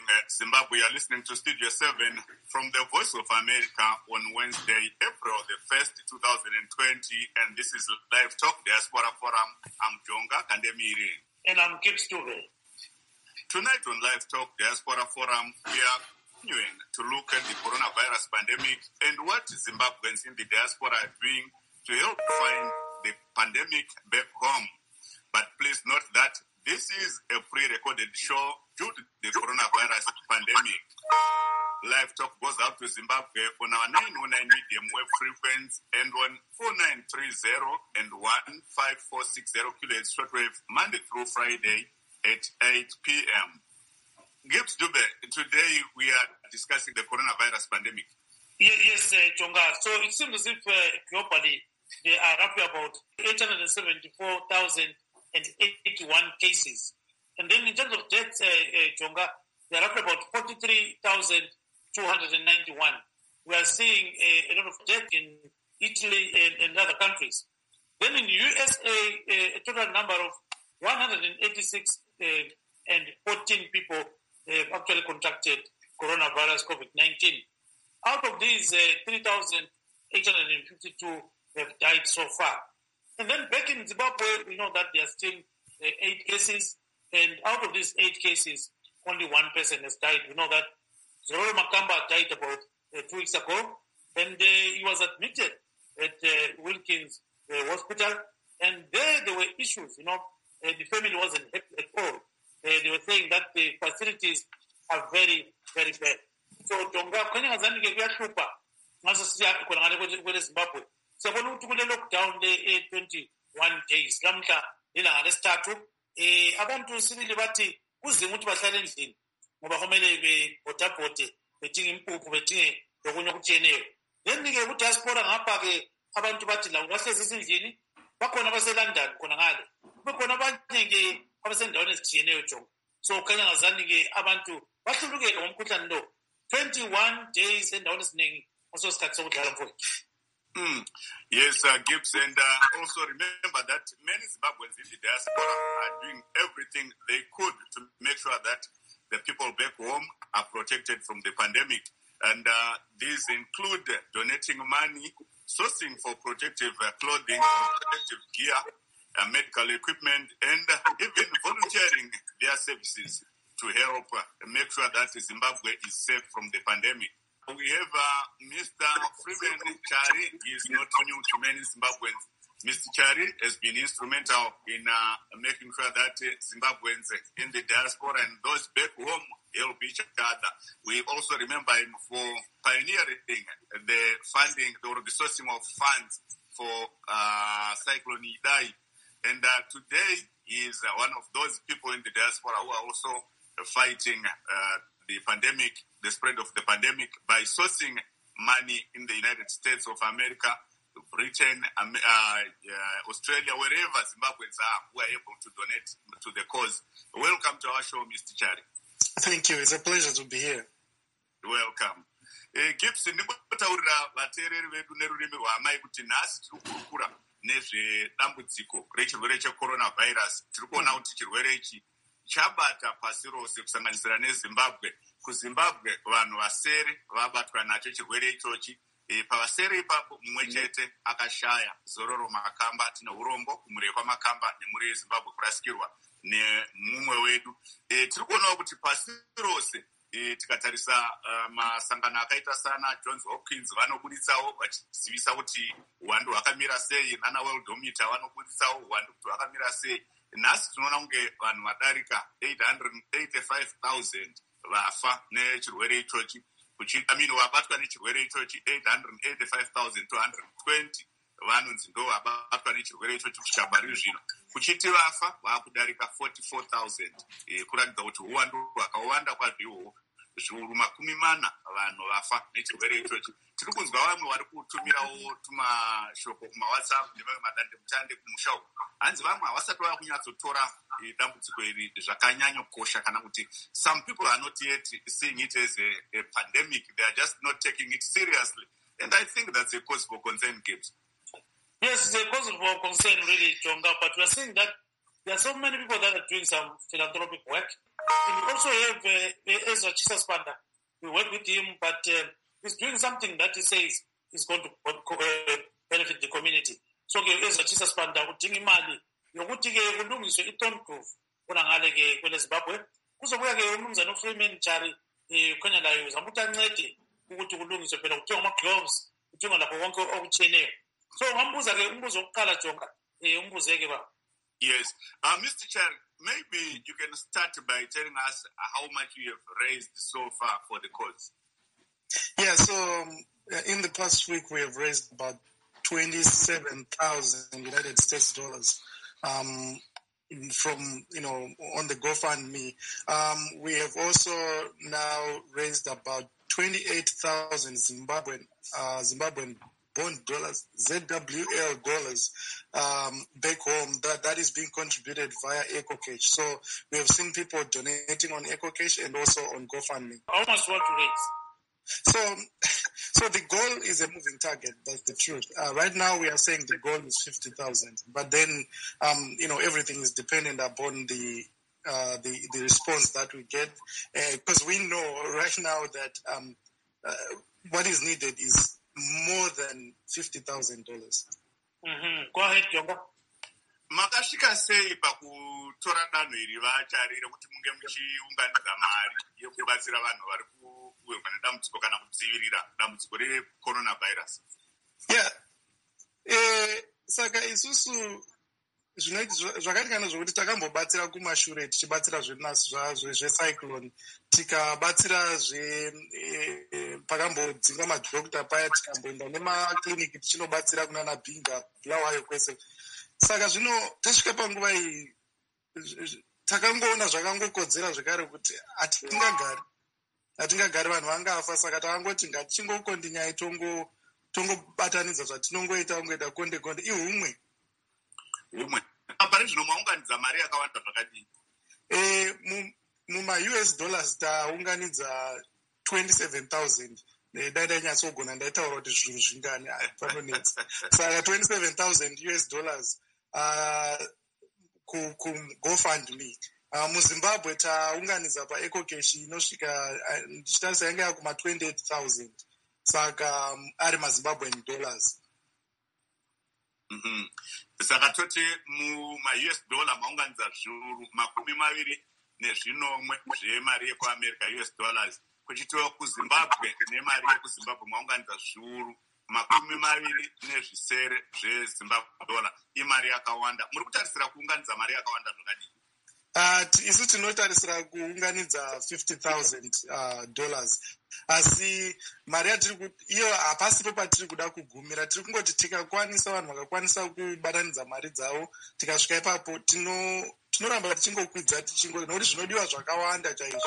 Zimbabwe. You're listening to Studio 7 from the Voice of America on Wednesday, April the 1st, 2020. And this is Live Talk Diaspora Forum. I'm Jonga Kandemiri. And I'm Gibbs Dube. Tonight on Live Talk Diaspora Forum, we are continuing to look at the coronavirus pandemic and what Zimbabweans in the diaspora are doing to help find the pandemic back home. But please note that this is a pre-recorded show due to the coronavirus pandemic. Live Talk goes out to Zimbabwe on our 909 medium wave frequency and on 4930 and 15460 kHz shortwave Monday through Friday at 8 p.m. Gibbs Dube, today we are discussing the coronavirus pandemic. Yes, Chonga. So it seems as if globally there are roughly about 874,081 cases. And then in terms of deaths, Chonga, there are roughly about 43,291. We are seeing a lot of deaths in Italy and other countries. Then in USA, a total number of 186 and 14 people actually contracted coronavirus COVID-19. Out of these, 3,852 have died so far. And then back in Zimbabwe, we know that there are still 8 cases, and out of these 8 cases, only 1 person has died. We know that Zororo Makamba died about 2 weeks ago, and he was admitted at Wilkins Hospital, and there were issues, the family wasn't happy at all. They were saying that the facilities are very, very bad. So, Tonga, kwenye ngazanike kuyahlupa, ngaso siya khona kwele Zimbabwe. Siyabona ukuthi kule lockdown le 21 days, lamhla ilanga lesithathu, abantu sibili bathi kuzima ukuthi bahlale endlini ngoba kumele bebhodabhode, bedinga impuphu, bedinge lokunye okutshiyeneyo. Then-ke ku-diaspora ngapha-ke abantu bathi labo bahlezi ezindlini, bakhona abaseLondon khona ngale. Bekhona abanye-ke abasendaweni ezitshiyeneyo Jonga. So khanya ngazani-ke abantu bahlulukele ngomkhuhlane lo. 21 days endaweni eziningi ngaso sikhathi sokudlala mfowethu. Yes, Gibbs, and also remember that many Zimbabweans in the diaspora are doing everything they could to make sure that the people back home are protected from the pandemic. And these include donating money, sourcing for protective clothing, protective gear, medical equipment, and even volunteering their services to help make sure that Zimbabwe is safe from the pandemic. We have Mr. Freeman Chari. He is not new to many Zimbabweans. Mr. Chari has been instrumental in making sure that Zimbabweans in the diaspora and those back home help each other. We also remember him for pioneering the funding or the sourcing of funds for Cyclone Idai. And today he is one of those people in the diaspora who are also fighting the pandemic, the spread of the pandemic, by sourcing money in the United States of America, Britain, Australia, wherever Zimbabweans are, who are able to donate to the cause. Welcome to our show, Mr. Chari. Thank you. It's a pleasure to be here. Welcome. Gibbs, ndingotaurira vateereri vedu nerurimi rwamai kuti nhasi tiri kurukura nezvedambudziko rechirwere checoronavirus. Tiri kuona kuti chirwere ichi chabata pasi rose kusanganisira neZimbabwe. KuZimbabwe vanhu vasere vabatwa nacho chirwere ichochi. Pavasere ipapo mumwe chete akashaya, Zororo Makamba. Tine urombo kumureye kwaMakamba nemhuri yeZimbabwe kurasikirwa nemumwe wedu. Tiri kuonawo kuti pasi rose tikatarisa masangano akaita sana Johns Hopkins vanobuditsawo vachizivisa kuti uwandu hwakamira sei, nana Worldometer vanobuditsawo uwandu kuti hwakamira sei. Nhasi tinoona kunge vanhu vadarika 885,000 vafa nechirwere ichochi. Vabatwa nechirwere ichochi 885,220 vanonzi ndo vabatwa nechirwere ichochi kusvika pari zvino. Kuchiti vafa vakudarika 44,000, kuratidza kuti uwandu hwakawanda kwazvo. Zviuru 40 vanhu vafa nechirwere ichochi. Tiri kunzwa vamwe vari kutumirawo tumashoko kumaWhatsApp nevamwe madandemutande kumusha uko. Hanzi vamwe havasati vava kunyatsotora dambudziko iri zvakanyanya kukosha, kana kuti some people are not yet seeing it as a pandemic. They are just not taking it seriously. And I think that's a cause for concern, Gibbs. Yes, it's a cause for concern, really, Jonga. But we are seeing that there are so many people that are doing some philanthropic work. And we also have Ezra Chisaspanda. We work with him, but he's doing something that he says is going to benefit the community. So Ezra Chisaspanda udinga imali yokuthi-ke kulungiswe i-Thorn Grove khona ngale-ke kwele Zimbabwe. Kuzobuya-ke umnumzane uFreeman Chari khona layo uzama ukuthi ancede ukuthi kulungiswe phela kuthengwa ama-gloves, kuthengwa lapho konke okutshiyeneyo. So ngambuza-ke umbuzo wokuqala Jonga, umbuzeke ba. Yes. Mr. Chari, maybe you can start by telling us how much you have raised so far for the cause. Yeah, so in the past week we have raised about 27,000 United States dollars from, on the GoFundMe. We have also now raised about 28,000 Zimbabwean bond dollars, ZWL dollars, back home. That is being contributed via EcoCash. So we have seen people donating on EcoCash and also on GoFundMe. How much want to raise? So the goal is a moving target. That's the truth. Right now we are saying the goal is 50,000, but then everything is dependent upon the response that we get, because we know right now that what is needed is more than $50,000. Go ahead, Jonga. Makashika sei pakutora danho iri vacharire kuti munge muchiunganidza mari yekubatsira vanhu vari kuwirwa nedambudziko kana kudzivirira dambudziko recoronavirus. Yeah. Saka isusu zvakati kana zvokuti takambobatsira kumashure tichibatsira zvecyclone, tikabatsira pakambodzinga madhokta paya, tikamboenda nemakliniki tichinobatsira kunana Bhinga Bulawayo kwese. Saka zvino tasvika panguva iyi takangoona zvakangokodzera zvekare kuti hatingagari vanhu vangafa, saka takangoti ngatichingokondi nyaya tongobatanidza zvatinongoita kungoita konde ihumwe. Apari zvino maunganidza mari yakawanda zvakadii? Muma-US dollars taunganidza 27,000. Dai nyatsogona ndaitaura kuti zvinhu zvingani panonetsa. Saka 27,000 US dollars kuGoFundMe. MuZimbabwe taunganidza paEcoCash inosvika ndichitarisa yanga yakuma 28,000. Saka ari maZimbabwean dollars. Saka toti muma-US dollar maunganidza zviuru 20 zvemari yekuAmerica US dollars, kuchitiwa kuZimbabwe nemari yekuZimbabwe maunganidza zviuru 20 zveZimbabwe dollar. Imari yakawanda. Muri kutarisira kuunganidza mari yakawanda zvakadii? Isu tinotarisira kuunganidza $50,000 dollars. Asi mari iyo hapasipo patiri kuda kugumira. Tiri kungoti tikakwanisa vanhu vakakwanisa kubatanidza mari dzavo, tikasvika ipapo tinoramba tichingokwidza nokuti zvinodiwa zvakawanda chaizvo.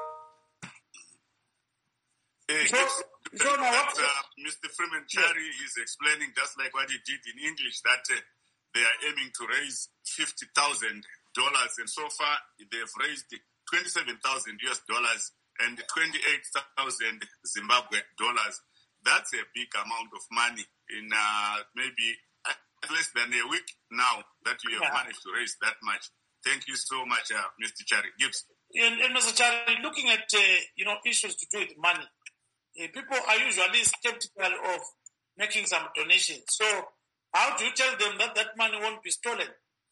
Mr. Freeman Chari is explaining, just like what he did in English, that they are aiming to raise $50,000, and so far they've raised 27,000 US dollars and 28,000 Zimbabwe dollars. That's a big amount of money in maybe less than a week now that you have managed to raise that much. Thank you so much, Mr. Chari. Gibbs. And Mr. Chari, looking at issues to do with money, people are usually skeptical of making some donations. So how do you tell them that that money won't be stolen?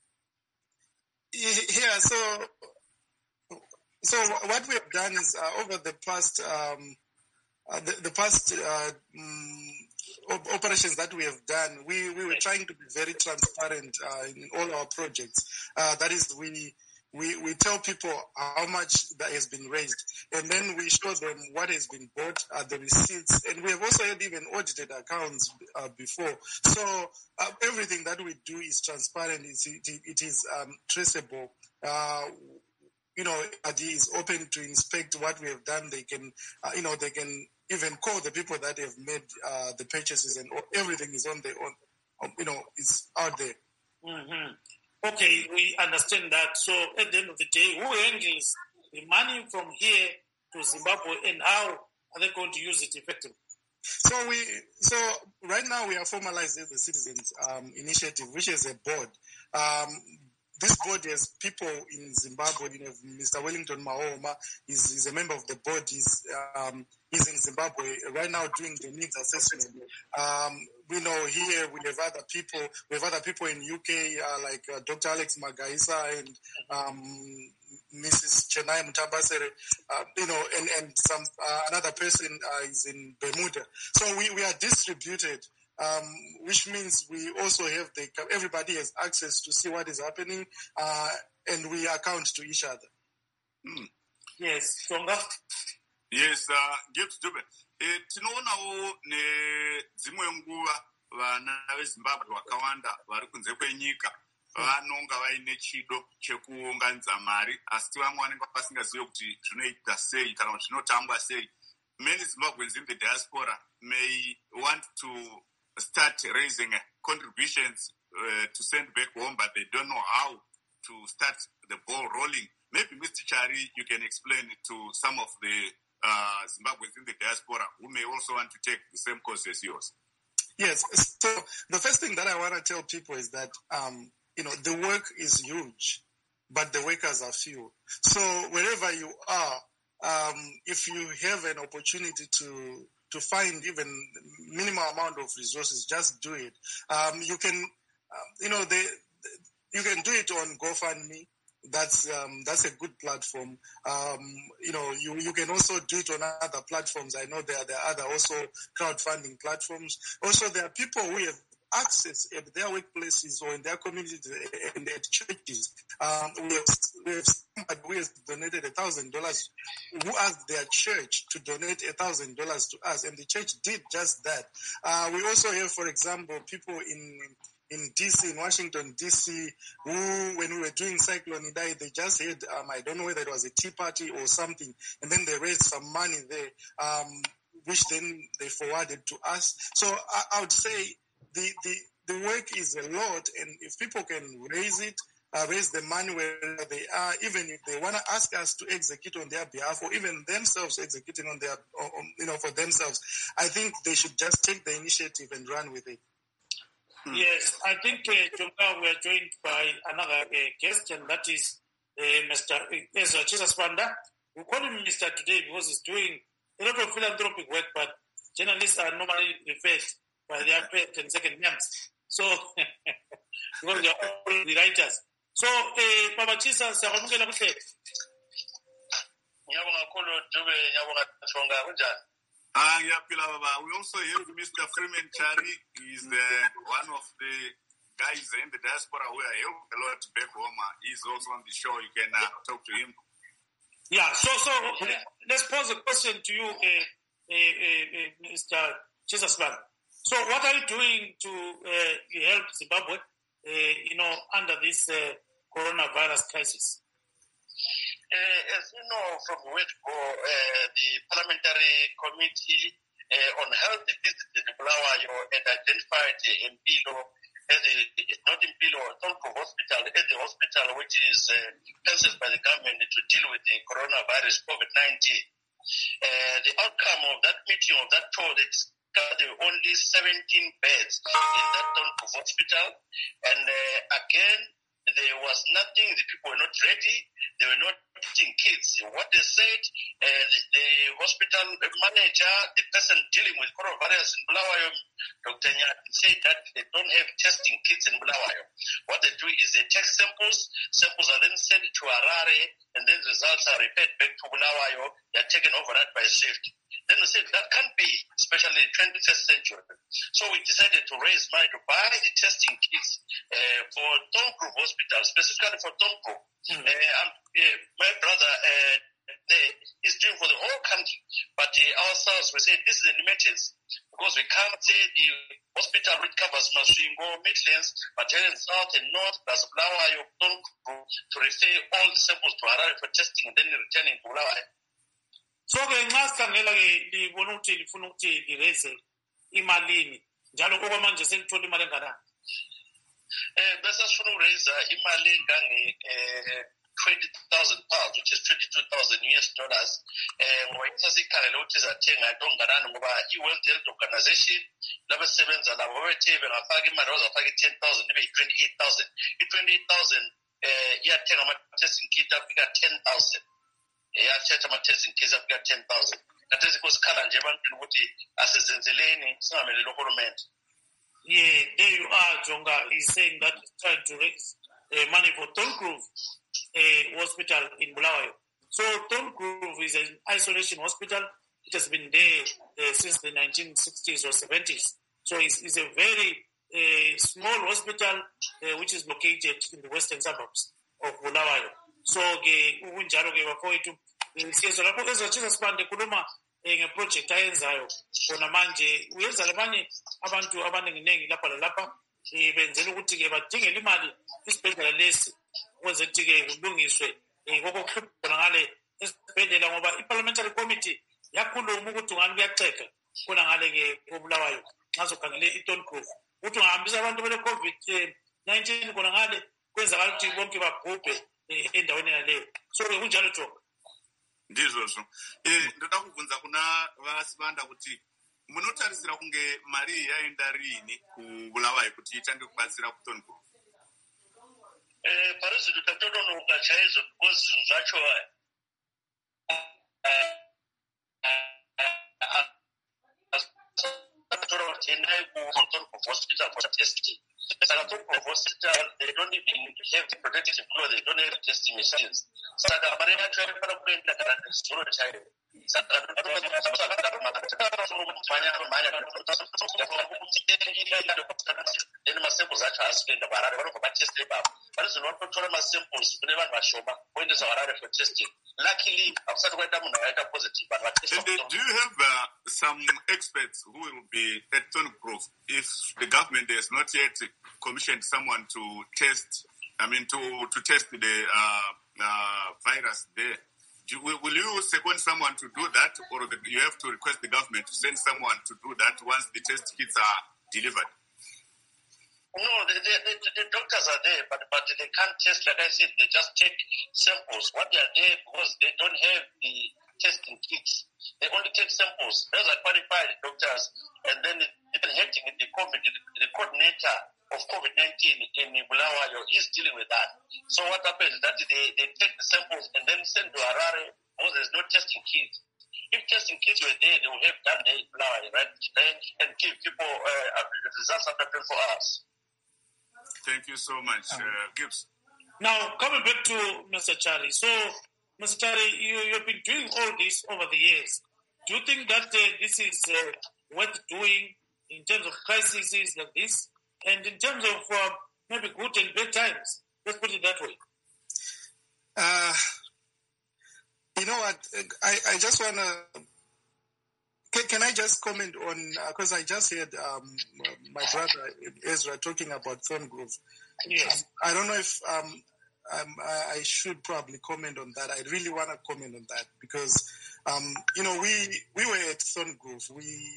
Yeah, so what we have done is over the past operations that we have done, we were trying to be very transparent in all our projects. That is, we tell people how much that has been raised, and then we show them what has been bought, the receipts, and we have also had even audited accounts before. So everything that we do is transparent. It is traceable. It is open to inspect what we have done. They can, they can even call the people that have made the purchases, and everything is on their own. It's out there. Mm-hmm. Okay, we understand that. So at the end of the day, who handles the money from here to Zimbabwe, and how are they going to use it effectively? So right now we are formalizing the Citizens Initiative, which is a board. this board has people in Zimbabwe. You know, Mr. Wellington Mahoma is a member of the board. He's in Zimbabwe right now doing the needs assessment. We know here we have other people. We have other people in UK like Dr. Alex Magaisa and Mrs. Chennai Mutambasere. You know, and some another person is in Bermuda. So we are distributed. Which means we also have everybody has access to see what is happening, and we account to each other. Yes, Songa. Yes, Gibbs Dube. Tinoonao nedzimwe nguva vana veZimbabwe vakawanda vari kunze kwenyika vanonga vaine chido chekuunganidza mari, asi vamwe vanenge vasingazivi kuti zvinoita sei kana kuti zvinotangwa sei. Many Zimbabweans in the diaspora may want to start raising contributions to send back home, but they don't know how to start the ball rolling. Maybe Mr. Chari, you can explain it to some of the Zimbabweans in the diaspora who may also want to take the same course as yours. Yes. So the first thing that I want to tell people is that, you know, the work is huge, but the workers are few. So wherever you are, if you have an opportunity to find even minimal amount of resources, just do it. You can, you know, you can do it on GoFundMe. That's a good platform. You know, you can also do it on other platforms. I know there are other also crowdfunding platforms. Also, there are people who have access at their workplaces or in their communities and at churches. We have somebody who has donated $1,000 who asked their church to donate $1,000 to us, and the church did just that. We also have, for example, people in DC, in Washington, DC, who, when we were doing Cyclone Idai, they just had, I don't know whether it was a tea party or something, and then they raised some money there, which then they forwarded to us. So I would say the work is a lot, and if people can raise it, raise the money where they are, even if they want to ask us to execute on their behalf, or even themselves executing on their, you know, for themselves, I think they should just take the initiative and run with it. Yes, I think Jonga, we are joined by another guest, and that is Mr. Ezra Chisaswanda. We call him Mr. today because he's doing a lot of philanthropic work, but journalists are normally referred by their first and second names. So, because they are all the writers. So, Baba Chisa, Saramukela Kuhle. Nyabonga khulu Dube, nyabonga Tsonga kunjani? We also have Mr. Freeman Chari. He's one of the guys in the diaspora who are helping a lot back home. He's also on the show. You can talk to him. Yeah, so let's pose a question to you, Mr. Chisasman. So what are you doing to help Zimbabwe, you know, under this coronavirus crisis? As you know, from where to go, the Parliamentary Committee on Health visited Bulawayo and identified Impilo as not Impilo, Tonko Hospital, as the hospital which is licensed by the government to deal with the coronavirus COVID-19. The outcome of that meeting, of that tour, there were only 17 beds in that Tonko Hospital, and again, there was nothing, the people were not ready, they were not treating kids. What they said, the hospital manager, the person dealing with coronavirus in Bulawayo, Dr. Nyan, said that they don't have testing kits in Bulawayo. What they do is they take samples are then sent to Harare, and then results are referred back to Bulawayo, they are taken overnight by shift. Then we said that can't be, especially in the 21st century. So we decided to raise money to buy the testing kits for Tonko Hospital, specifically for Tonko. My brother there is doing for the whole country, but ourselves, we say this is an emergency because we can't say the hospital which covers Masvingo, Midlands, Battalion South and North, plus Bulawayo, Tonko, to refer all the samples to Harare for testing and then returning to Bulawayo. So nxa sikhangela ke libona ukuthi lifuna ukuthi lireze imalini njalo okwamanje selithola imali enganani? Bese sifuna ukuraise imali engange £20,000, which is $22,000. Ngoba sasikhangela ukuthi izathenga into enganani ngoba i-World Health Organization labasebenza labo bethe bengafaka imali bazafaka i-10,000 ibe yi-28,000. I-28,000 iyathenga ama-testing kit afika 10,000 yathetha ama-testing kits afika 10,000 kanti sikhala nje ebantwini ukuthi asizenzeleni singameleli uhulumende. Yeah, there you are, Jonga is saying that he's trying to raise money for Thorngrove Hospital in Bulawayo. So Thorngrove is an isolation hospital. It has been there since the 1960s or 70s. So it's a very small hospital which is located in the western suburbs of Bulawayo. So unjalo ke bafowethu siyezo lapho ezotshiza sibande kuluma ngeproject ayenzayo bona manje uyenza labanye abantu abaningi lapha lalapha benzela ukuthi ke badingele imali isibhedlela lesi ukuze ke kulungiswe kokuhlupha ngale esibhedlela ngoba i-parliamentary committee yakhuluma ukuthi ngani kuyaceka khona ngale ke obulawayo ngazokhangele iThorngrove ukuthi ungahambisa abantu bele COVID-19 khona ngale kwenzakala ukuthi bonke babhubhe endaweni yaleyo. So kunjalo Jonga. Ndizvo ndoda kubvunza kuna vasibanda kuti munotarisira kunge mari yaenda rini kubulawayo kuti itange kubatsira kuThorngrove? Parizvi tatodonoka chaizvo because zvinhu zvacho tatora kuti endai kuThorngrove hospital for testing. Saka Thorngrove hospital, they don't even have the protective clothes, they don't have testing machines. Saka mari yacho yakafana kuenda kana nezuro chaiyo. Saka then masamples acho haasi kuenda kuHarare vanobva vateste ipapo. Parizvino vanotora masamples kune vanhu vashoma voendesa kuHarare for testing. Luckily, hakusati kwaita munhu akaita positive vanhu vatesta. And do you have some experts who will be at Thorngrove if the government has not yet commissioned someone to test? To test the virus there. Will you second someone to do that, or you have to request the government to send someone to do that once the test kits are delivered? No, the doctors are there, but they can't test. Like I said, they just take samples. What they are there because they don't have the testing kits. They only take samples. Those are qualified doctors, and then even heading the coordinator of COVID-19 in Bulawayo is dealing with that. So what happens is that they take the samples and then send to Harare because there's no testing kits. If testing kits were there, they would have done the Bulawayo, right? And give people results after 24 hours. Thank you so much, Gibbs. Now, coming back to Mr. Chari. So, Mr. Chari, you've been doing all this over the years. Do you think that this is worth doing in terms of crises like this? And in terms of maybe good and bad times, let's put it that way. You know what? I just want to... Can I just comment on... Because I just heard my brother Ezra talking about Thorngrove. Yes. I don't know if I should probably comment on that. I really want to comment on that because, we were at Thorngrove.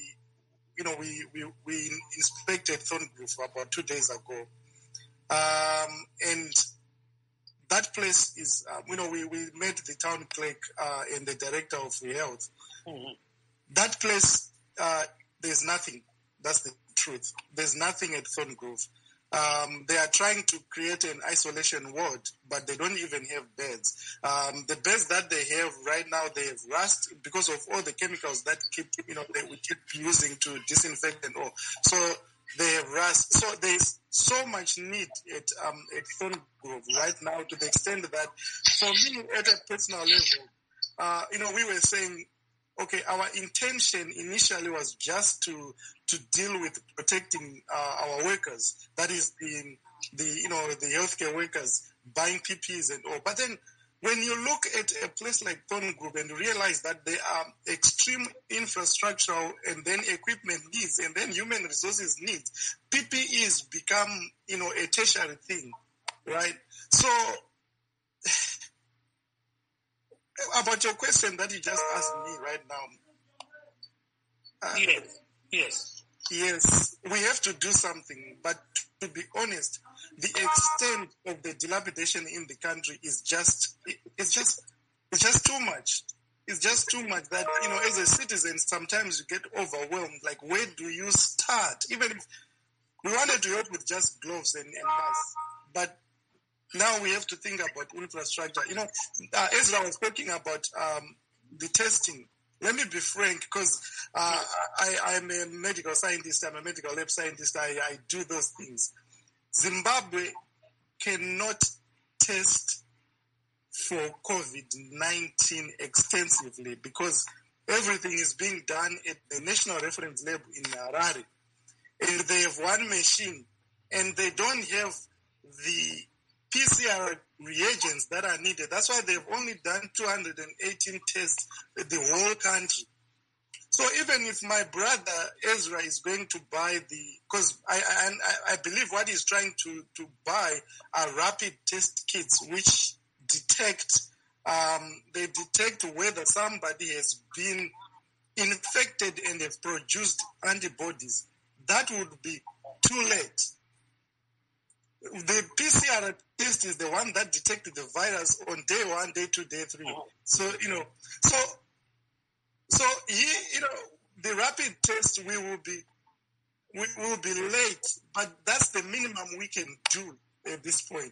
We inspected Thorngrove about 2 days ago. And that place is, we met the town clerk and the director of health. Mm-hmm. That place, there's nothing. That's the truth. There's nothing at Thorngrove. They are trying to create an isolation ward, but they don't even have beds. The beds that they have right now, they have rust because of all the chemicals that we keep using to disinfect and all. So they have rust. So there's so much need at Thorngrove right now to the extent that for me at a personal level, we were saying, okay, our intention initially was just to deal with protecting our workers. That is the healthcare workers buying PPEs and all. But then when you look at a place like Thorngrove and realize that there are extreme infrastructural and then equipment needs and then human resources needs, PPEs become, a tertiary thing, right? So about your question that you just asked me right now. Yes, we have to do something, but to be honest, the extent of the dilapidation in the country is just too much. It's just too much that, as a citizen, sometimes you get overwhelmed. Like, where do you start? Even if we wanted to help with just gloves and masks, but now we have to think about infrastructure. Ezra was talking about the testing. Let me be frank, because I'm a medical scientist, I'm a medical lab scientist, I do those things. Zimbabwe cannot test for COVID-19 extensively because everything is being done at the National Reference Lab in Harare. And they have one machine, and they don't have the PCR reagents that are needed. That's why they've only done 218 tests in the whole country. So even if my brother Ezra is going to buy because I believe what he's trying to buy are rapid test kits which detect whether somebody has been infected and have produced antibodies. That would be too late. The PCR test is the one that detected the virus on day 1, day 2, day 3. So, the rapid test we will be late, but that's the minimum we can do at this point.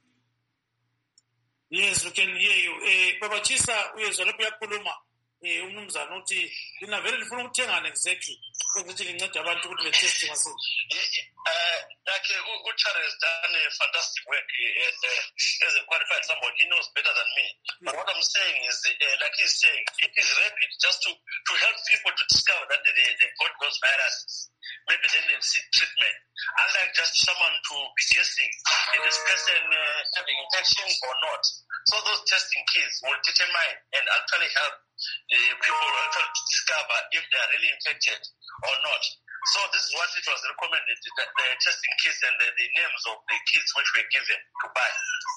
Yes, we can hear you. Baba Chisa, uyezolopya kuluma. Umnumzana uthi ina vele lifuna ukuthenga exactly ukuthi lincede abantu ukuthi betest mase. Like Charles done a fantastic work and as a qualified somebody, he knows better than me. But what I'm saying is, like he's saying, it is rapid just to help people to discover that they got those viruses. Maybe then they seek treatment. Unlike just someone to be guessing if this person having infection or not. So those testing kits will determine and actually help people actually discover if they are really infected or not. So this is what it was recommended, that the testing kits and the names of the kits which were given to buy.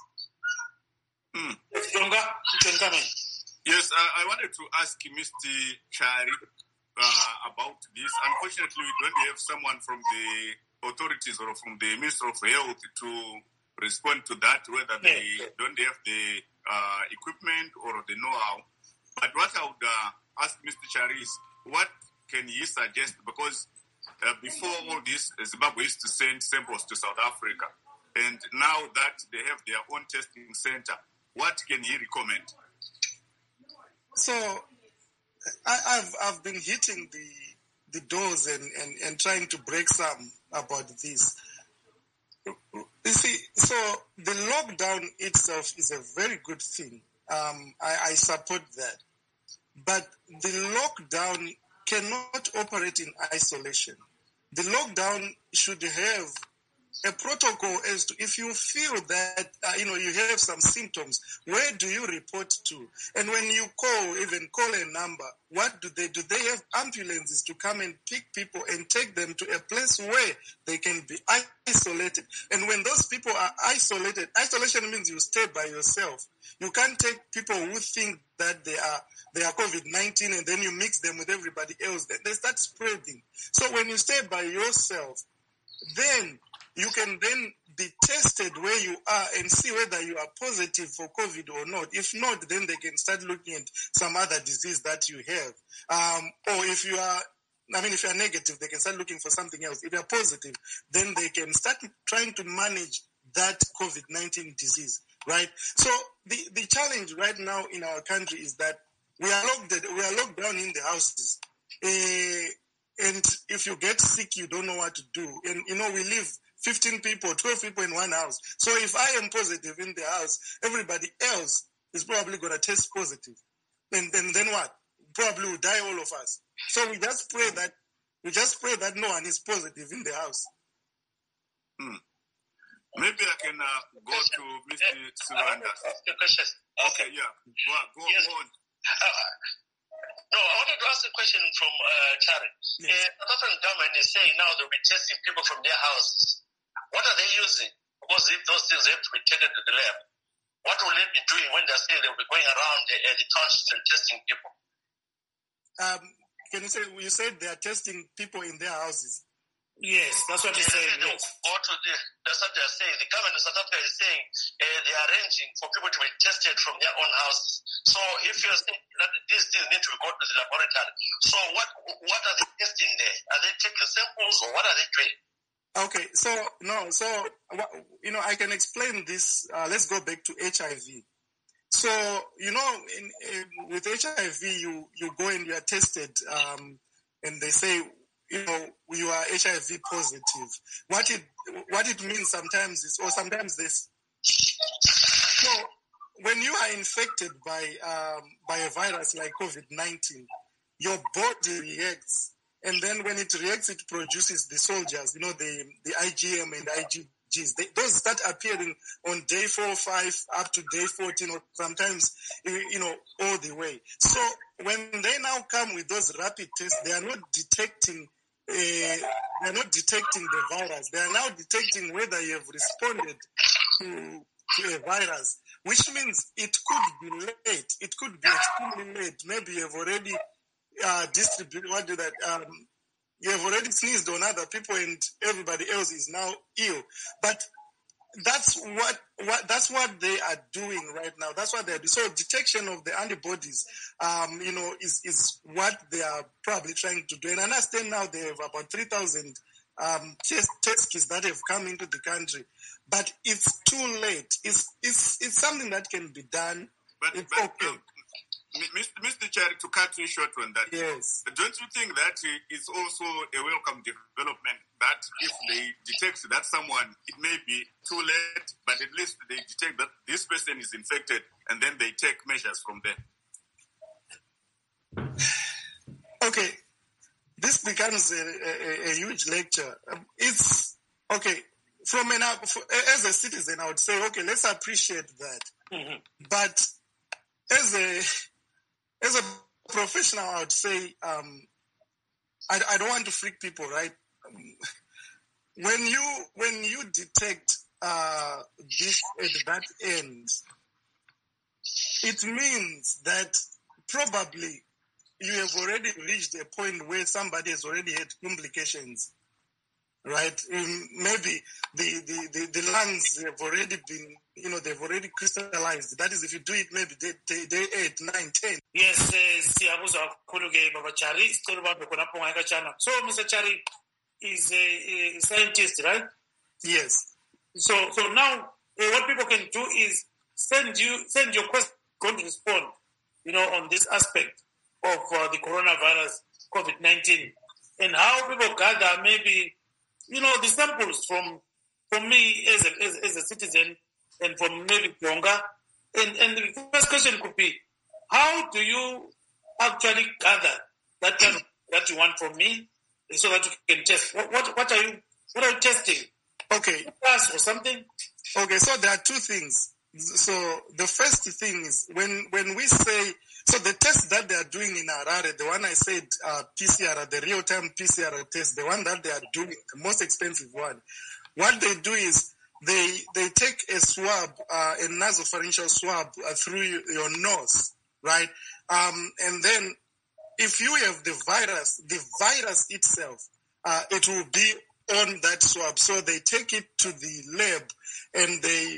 Yes, I wanted to ask Mr. Chari about this. Unfortunately, we don't have someone from the authorities or from the Ministry of Health to respond to that, whether they don't have the equipment or the know-how. But what I would ask Mr. Chari is, what can he suggest? Because before all this, Zimbabwe used to send samples to South Africa. And now that they have their own testing center, what can he recommend? So I've been hitting the doors and trying to break some about this. You see, so the lockdown itself is a very good thing. I support that. But the lockdown cannot operate in isolation. The lockdown should have a protocol as to if you feel that, you have some symptoms, where do you report to? And when you even call a number, what do they do? They have ambulances to come and pick people and take them to a place where they can be isolated. And when those people are isolated, isolation means you stay by yourself. You can't take people who think that they are COVID-19 and then you mix them with everybody else. They start spreading. So when you stay by yourself, then you can then be tested where you are and see whether you are positive for COVID or not. If not, then they can start looking at some other disease that you have. Or if you are negative, they can start looking for something else. If you are positive, then they can start trying to manage that COVID-19 disease, right? So the challenge right now in our country is that we are locked down in the houses. And if you get sick, you don't know what to do. And, we live 15 people, 12 people in one house. So if I am positive in the house, everybody else is probably going to test positive. And then what? Probably will die, all of us. So we just pray that no one is positive in the house. Maybe I can go to Mr. Suranda. Okay, yeah. Go on. No, I wanted to ask a question from Chari. Yes. The South African government is saying now they'll be testing people from their houses. What are they using? Because if those things have to be taken to the lab, what will they be doing when they're saying they'll be going around the townships and testing people? Can you say, you said they are testing people in their houses? Yes, that's what they're saying. Yes. That's what they're saying. The government of South Africa is saying they are arranging for people to be tested from their own houses. So if you're saying that these things need to go to the laboratory, so what are they testing there? Are they taking samples or what are they doing? Okay, I can explain this. Let's go back to HIV. So, with HIV, you go and you are tested, and they say, you are HIV positive. What it means sometimes is, or sometimes this. So, when you are infected by a virus like COVID-19, your body reacts. And then when it reacts, it produces the soldiers, the IgM and IgGs. Those start appearing on day 4 or 5 up to day 14, or sometimes, all the way. So when they now come with those rapid tests, they are not detecting the virus. They are now detecting whether you have responded to a virus, which means it could be late. It could be extremely late. Maybe you have already distributed, you have already sneezed on other people and everybody else is now ill. But that's what they are doing right now. That's what they're doing. So detection of the antibodies, is what they are probably trying to do. And I understand now they have about 3,000 test kits that have come into the country. But it's too late. It's something that can be done. But okay. Mr. Chari, to cut you short on that, yes. Don't you think that it's also a welcome development that if they detect that someone, it may be too late, but at least they detect that this person is infected and then they take measures from there? Okay. This becomes a huge lecture. It's, okay, as a citizen, I would say, okay, let's appreciate that. Mm-hmm. But as a professional, I would say, I don't want to freak people, right? When you detect this at that end, it means that probably you have already reached a point where somebody has already had complications, right? Maybe the lungs have already been, they've already crystallized. That is, if you do it maybe day 8, 9, 10. Yes, Baba Chari. So Mr. Chari is a scientist, right? Yes. So now what people can do is send your question, going to respond, on this aspect of the coronavirus, COVID-19, and how people gather maybe, the samples from me as a citizen and from maybe Tonga. And the first question could be, how do you actually gather that kind of, that you want from me so that you can test? What are you testing? Okay. Gas or something? Okay, so there are two things. So the first thing is when we say, so the test that they are doing in Harare, the one I said, PCR, the real-time PCR test, the one that they are doing, the most expensive one, what they do is they take a swab, a nasopharyngeal swab through your nose, right? And then if you have the virus itself, it will be on that swab. So they take it to the lab and they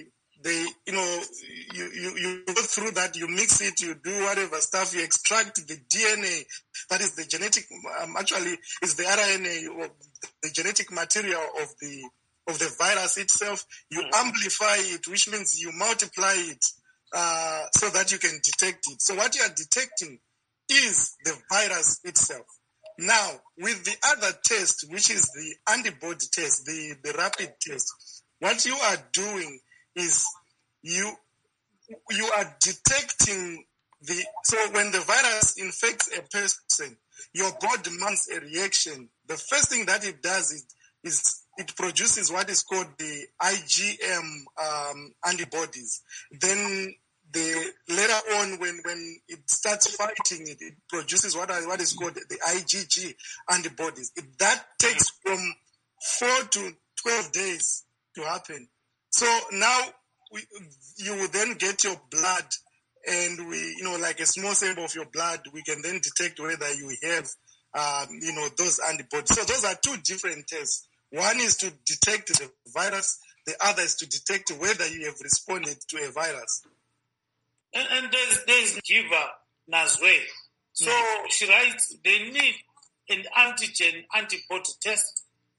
you go through that, you mix it, you do whatever stuff, you extract the DNA, that is the genetic, actually is the RNA, or the genetic material of the virus itself. You amplify it, which means you multiply it so that you can detect it. So what you are detecting is the virus itself. Now, with the other test, which is the antibody test, the rapid test, what you are doing is you are detecting so when the virus infects a person, your body mounts a reaction. The first thing that it does is it produces what is called the IgM antibodies. Then later on, when it starts fighting it produces what is called the IgG antibodies. That takes from 4 to 12 days to happen. So now you will then get your blood, and we, like a small sample of your blood, we can then detect whether you have, those antibodies. So those are two different tests. One is to detect the virus. The other is to detect whether you have responded to a virus. And there's Jiva Nazwe. So she writes, they need an antigen antibody test.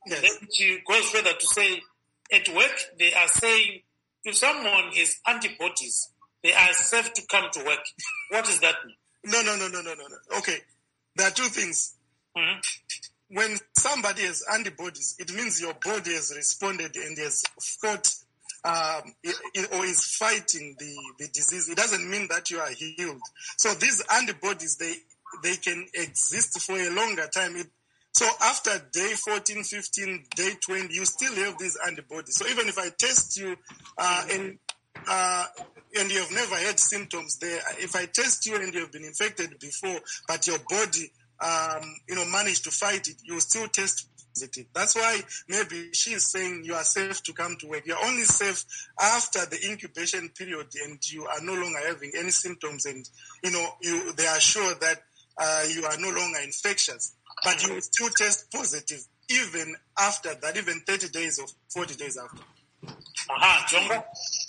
Yes. Then she goes further to say, at work, they are saying, if someone has antibodies, they are safe to come to work. What does that mean? No. Okay. There are two things. Mm-hmm. When somebody has antibodies, it means your body has responded and has fought or is fighting the disease. It doesn't mean that you are healed. So these antibodies, they can exist for a longer time. So after day 14, 15, day 20, you still have these antibodies. So even if I test you and you have never had symptoms there, if I test you and you have been infected before, but your body managed to fight it, you still test positive. That's why maybe she is saying you are safe to come to work. You are only safe after the incubation period and you are no longer having any symptoms, and they are sure that you are no longer infectious. But you will still test positive even after that, even 30 days or 40 days after. Jonga?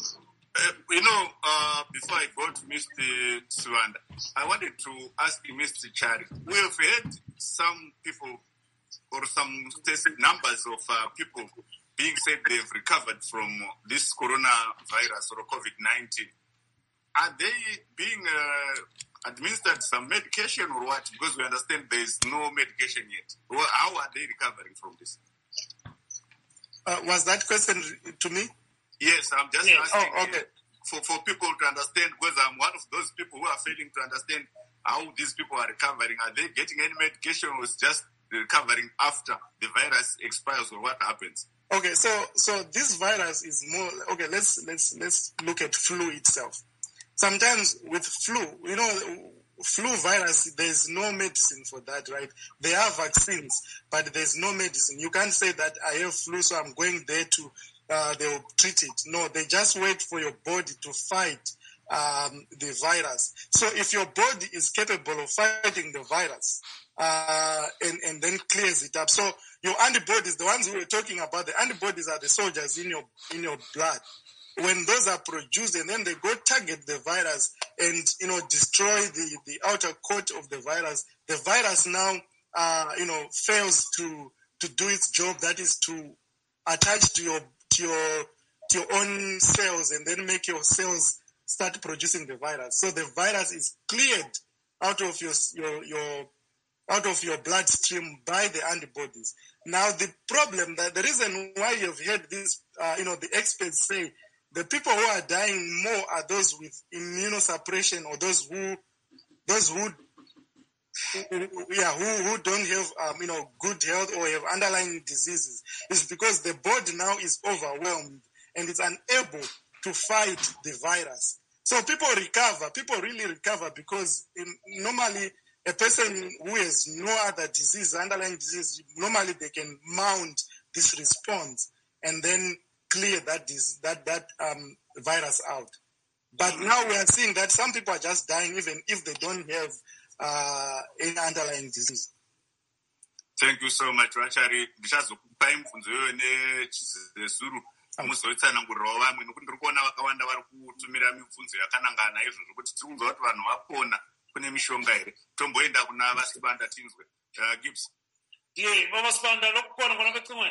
Before I go to Mr. Suwanda, I wanted to ask Mr. Chari. We have had some people or some numbers of people being said they've recovered from this coronavirus or COVID-19. Are they being administered some medication or what? Because we understand there is no medication yet. How are they recovering from this? Was that question to me? Yes, I'm just asking okay. for people to understand, because I'm one of those people who are failing to understand how these people are recovering. Are they getting any medication, or is just recovering after the virus expires, or what happens? Okay, so this virus is more okay. Let's look at flu itself. Sometimes with flu, flu virus, there's no medicine for that, right? There are vaccines, but there's no medicine. You can't say that I have flu, so I'm going there to they'll treat it. No, they just wait for your body to fight the virus. So if your body is capable of fighting the virus and then clears it up, so your antibodies, the ones we were talking about, the antibodies are the soldiers in your blood. When those are produced and then they go target the virus and destroy the outer coat of the virus now fails to do its job, that is to attach to your own cells and then make your cells start producing the virus. So the virus is cleared out of your bloodstream by the antibodies. Now the problem, that the reason why you've heard this, the experts say the people who are dying more are those with immunosuppression, or those who don't have good health or have underlying diseases. Is because the body now is overwhelmed and it's unable to fight the virus. So people really recover because normally a person who has no other disease, underlying disease, normally they can mount this response and then clear that virus out. But now we are seeing that some people are just dying even if they don't have any underlying disease. Thank you so much, Rachari. Ndichazokupa imvunzo iyoyo nechizezuru muzotsanangurirawo vamwe nokuti ndiri kuona vakawanda vari kutumira mibvunzo yakanangana izvozvo kuti tiri kunzwa kuti vanhu vapona kune mishonga here. Tomboenda kuna Vasibanda tinzwe. Gibbs. Baba Sibanda lokupona kona kwecimwe.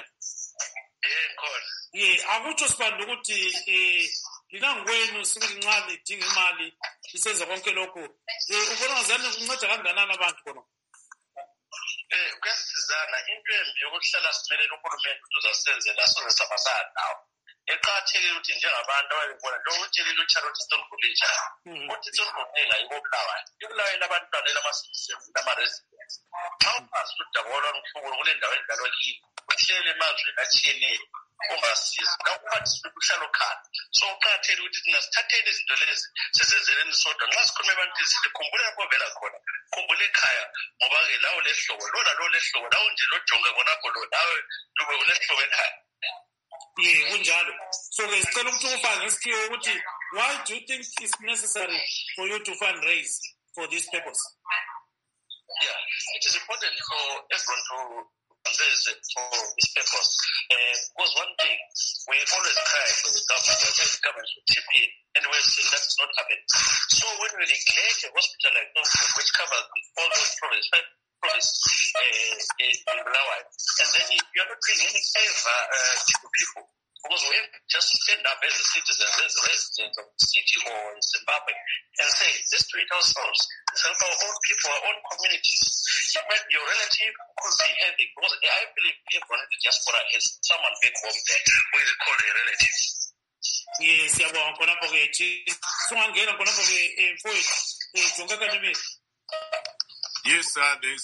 Akutsho Sibanda ukuthi linangwenu singinxa lidinga imali lisenza konke lokho. Ubona ngazani kunceda kanganani abantu khona? Kuyasizana into embi yokuhlala simelele uhulumende ukuthi uzasenzela sonke sabasana nawo. Eqhathekile ukuthi njengabantu ababona lo utshela uCharlotte Stone-Bulitsha uthi Stone-Bulitsha ayibobulawayo. Ibulawayo labantwana elamasizini lama-residents. Xa ukwazi udabula nomhlubulo kule ndawo endalo kini, uhlele emazweni atshiyeneyo ungasiza. Nawuphathisa uhlala ukhala. So uqhathekile ukuthi thina sithatheni izinto lezi sizenzeleni sodwa. Nxa sikhuluma ebantwini sithi khumbula lapho vela khona. Khumbula ekhaya ngoba-ke lawo lehlobo, lo nalo lehlobo, lawo nje lojonge khonapho lo nawe lube ulehlobo ekhaya. Kunjalo. So sicela ukuthi ufake ngesikhiwo ukuthi why do you think it's necessary for you to fundraise for this purpose? Yeah, it is important for everyone to fundraise for this purpose. Because one thing, we always cry for the government, the government should chip in, and we're seeing that's not happening. So when we neglect a hospital like Norfolk, which covers all those provinces in Bulawayo, and then if you're not doing any favor to people. Because we have to just stand up as citizens, as residents of the city or in Zimbabwe and say, let's do it ourselves. Let's help our own people, our own communities. Yeah, but your relative could be having, because I believe everyone in the diaspora has someone back home there who is called a relative. Yes, yabonga khonapho ke singangena khonapho ke mfowethu jonga kanime. Yes, there's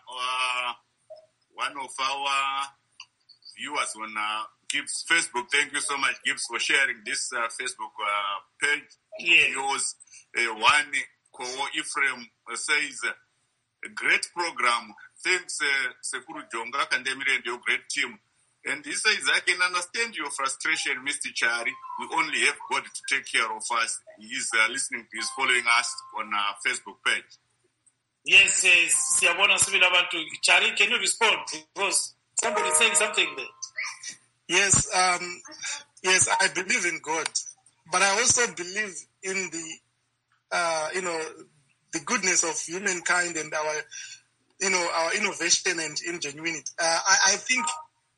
one of our viewers on Gibbs Facebook. Thank you so much, Gibbs, for sharing this Facebook page. Yeah. Yours, one Ko Ephraim says, a great program. Thanks, Sekuru Jonga Kandemire and your great team. And he says, I can understand your frustration, Mr. Chari. We only have God to take care of us. He's listening, he's following us on our Facebook page. Yes, Siyabona Sibila Bantu. Chari, can you respond? Because somebody is saying something there. Yes, yes, I believe in God, but I also believe in the, the goodness of humankind and our innovation and ingenuity. I think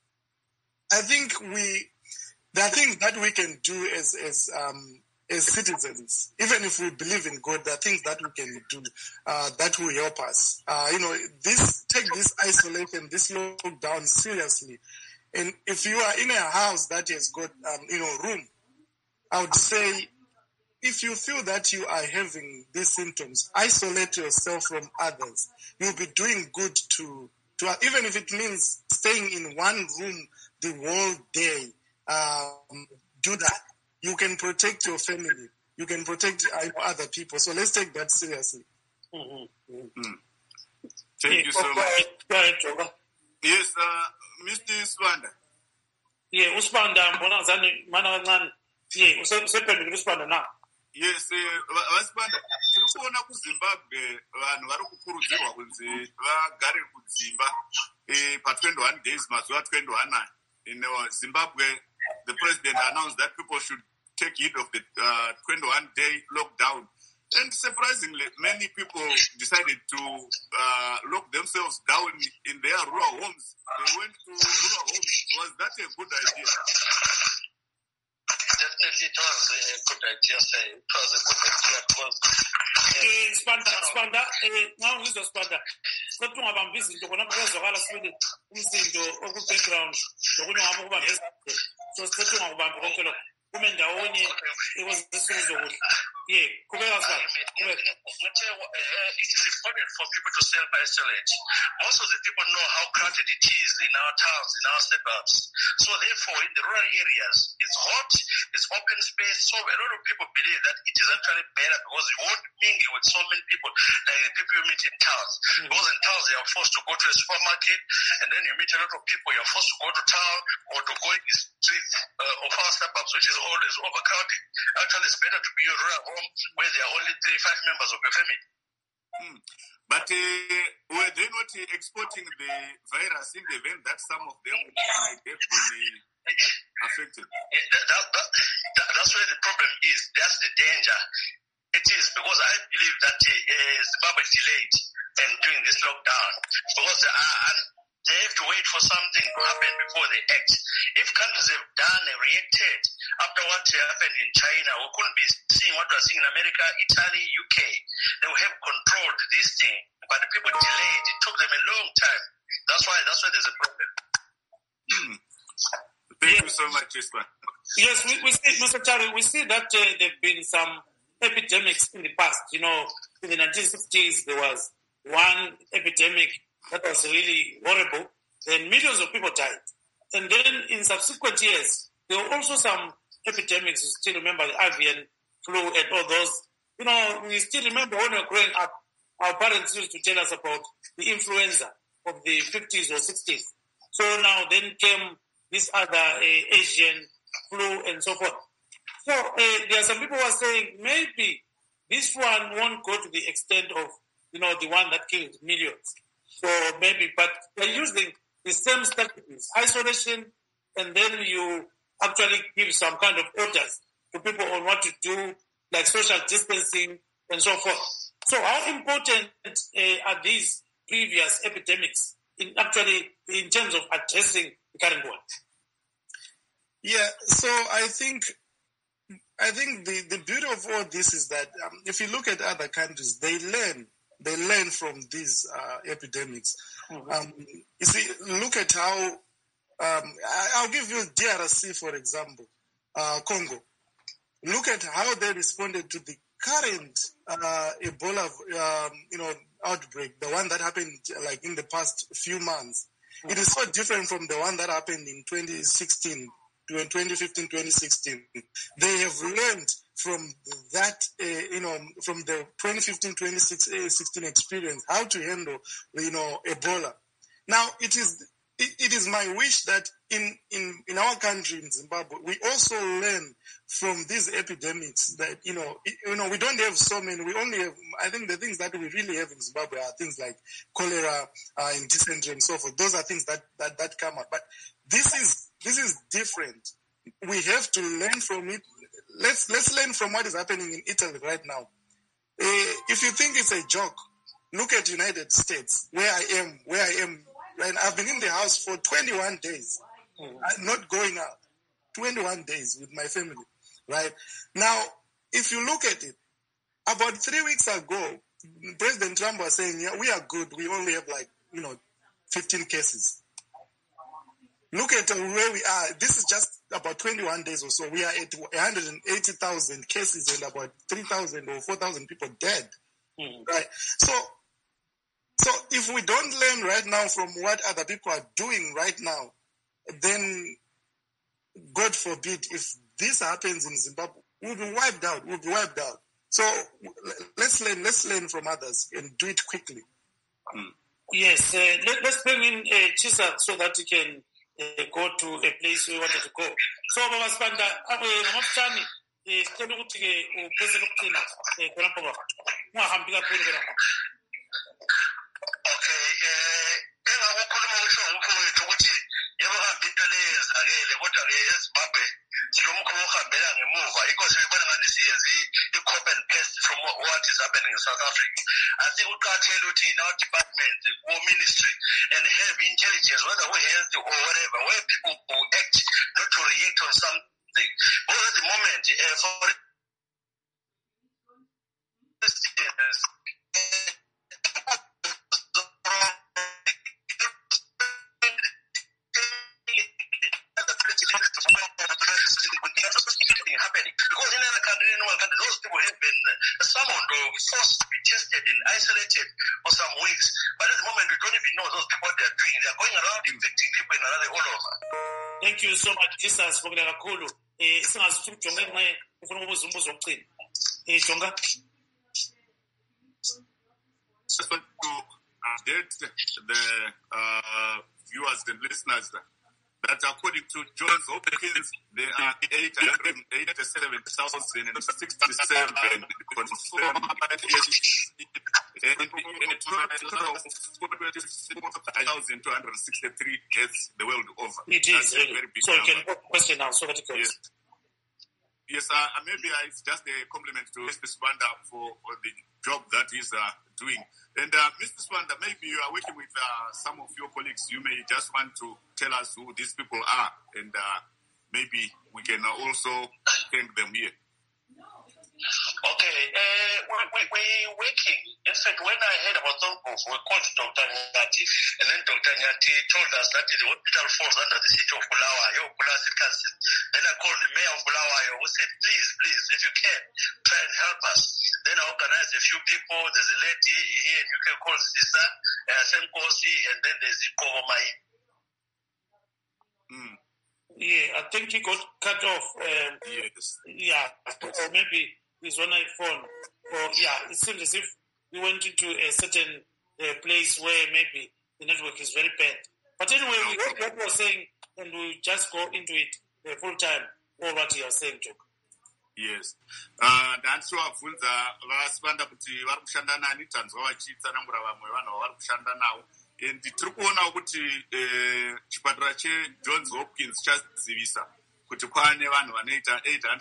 there are things that we can do as citizens, even if we believe in God. There are things that we can do that will help us. Take this isolation, this lockdown seriously. And if you are in a house that has got, room, I would say, if you feel that you are having these symptoms, isolate yourself from others. You'll be doing good to even if it means staying in one room the whole day. Do that. You can protect your family. You can protect other people. So let's take that seriously. Mm-hmm. Mm. Thank you so much. Yes, Mr. Spanda. Yeah, Uspanda, mbona zani mana ngani. Yeah, usephendukile Uspanda na. Yes, Vaspanda, tiri kuona kuZimbabwe vanhu vari kukurudzirwa kunzi vagare kudzimba pa 21 days mazuva 21. In Zimbabwe, the president announced that people should take heed of the 21-day lockdown. And surprisingly, many people decided to lock themselves down in their rural homes. They went to rural homes. Was that a good idea? Definitely it was a good idea, sir. It was a good idea because... Spanda, now who's the Spanda? Stop to have ambition to go up with the Wallace with the background. So stop to have a it was the source. Yeah, it is important for people to self-isolate. Most of the people know how crowded it is in our towns, in our suburbs. So therefore, in the rural areas, it's hot, it's open space. So a lot of people believe that it is actually better because you won't mingle with so many people like the people you meet in towns. Mm-hmm. Because in towns, they are forced to go to a supermarket, and then you meet a lot of people. You're forced to go to town or to go in the streets of our suburbs, which is always overcrowded. Actually, it's better to be in a rural home where there are only 3-5 members of your family. But were they not exporting the virus in the event that some of them might have been affected? That's where the problem is. That's the danger. It is because I believe that Zimbabwe delayed and doing this lockdown because they have to wait for something to happen before they act. If countries have done and reacted after what happened in China, we couldn't be seeing what we're seeing in America, Italy, UK. They would have controlled this thing. But the people delayed. It took them a long time. That's why there's a problem. Thank you so much, Ispa. Yes, we see, Mr. Chari, we see that there have been some epidemics in the past. In the 1960s, there was one epidemic that was really horrible. Then millions of people died. And then in subsequent years, there were also some epidemics. You still remember the avian flu and all those. We still remember when we were growing up, our parents used to tell us about the influenza of the 50s or 60s. So now then came this other Asian flu and so forth. So there are some people who are saying maybe this one won't go to the extent of, the one that killed millions. So maybe, but they're using the same strategies, isolation, and then you actually give some kind of orders to people on what to do, like social distancing and so forth. So how important are these previous epidemics in terms of addressing the current one? Yeah, so I think the beauty of all this is that if you look at other countries, they learn from these epidemics. Mm-hmm. You see, look at how I'll give you DRC, for example, Congo. Look at how they responded to the current Ebola, outbreak, the one that happened like in the past few months. Mm-hmm. It is so different from the one that happened in 2016. 2015, 2016. They have learned from that, from the 2015, 2016 experience, how to handle, Ebola. Now, it is my wish that in our country, in Zimbabwe, we also learn from these epidemics that, we don't have so many. We only have, I think the things that we really have in Zimbabwe are things like cholera and dysentery and so forth. Those are things that come up. But this is different. We have to learn from it. Let's learn from what is happening in Italy right now. If you think it's a joke, look at United States, where I am. Right? I've been in the house for 21 days, not going out. 21 days with my family, right? Now, if you look at it, about 3 weeks ago, President Trump was saying, yeah, we are good. We only have 15 cases. Look at where we are. This is just about 21 days or so. We are at 180,000 cases and about 3,000 or 4,000 people dead, right? So if we don't learn right now from what other people are doing right now, then God forbid if this happens in Zimbabwe, we'll be wiped out. So let's learn from others and do it quickly. Yes, let's bring in Chisa so that you can go to a place we wanted to go. So, Baba Spanda, Namafutani, sicela ukuthi uphese lokugcina khonapho baba. Ungahambi kakhulu khona. Okay, engakukhuluma usho umfowethu ukuthi yebo hamba into leyenzakele kodwa ke eZimbabwe silomkhuba ohambela ngemuva yikho sibona ngani siyenza i-copy and paste from what is happening in South Africa. I think uqathele ukuthi in our department, our ministry, and have intelligence, whether we health or whatever, where people who act not to react on something. But at the moment, for instance, happening because in other country, those people have been summoned or forced to be tested and isolated for some weeks. But at the moment, we don't even know those people what they are doing. They are going around infecting people in another all over. Thank you so much, Jesus, for the call. Singazi ukuthi ujonge nqe ufuna ukubuza umbuzo wokugcina. Jonga. Just want to update the viewers and listeners that according to Johns Hopkins, there are 887,067 confirmed cases and a total of 4,263 deaths the world over. It is really. Very big so you can put question now, so that it goes. Yes, maybe it's just a compliment to Mr. Spanda for the job that he's doing. And Mr. Spanda, maybe you are working with some of your colleagues. You may just want to tell us who these people are, and maybe we can also thank them here. Okay, we're working. In fact, when I heard about Thornbush, we called Dr. Nyati, and then Dr. Nyati told us that the hospital falls under the city of Bulawayo, Bulawayo Council. Then I called the mayor of Bulawayo, who said, please, if you can, try and help us. Then I organized a few people. There's a lady here in UK called Sisa Senkosi, and then there's Kovomai. Yeah, I think he got cut off. Yes. Yeah, or maybe he's on iPhone. Or yeah, it seems as if we went into a certain place where maybe the network is very bad. But anyway, we heard what you were saying, and we'll just go into it full time. All what you are saying, Joke. Yes. Ndandisovabvunza vaSpanda kuti vari kushanda nani tanzwa vachitsanangura vamwe vanhu vari kushanda navo. And tiri kuonawo kuti chipatara cheJohns Hopkins chazivisa kuti kwaane vanhu vanoita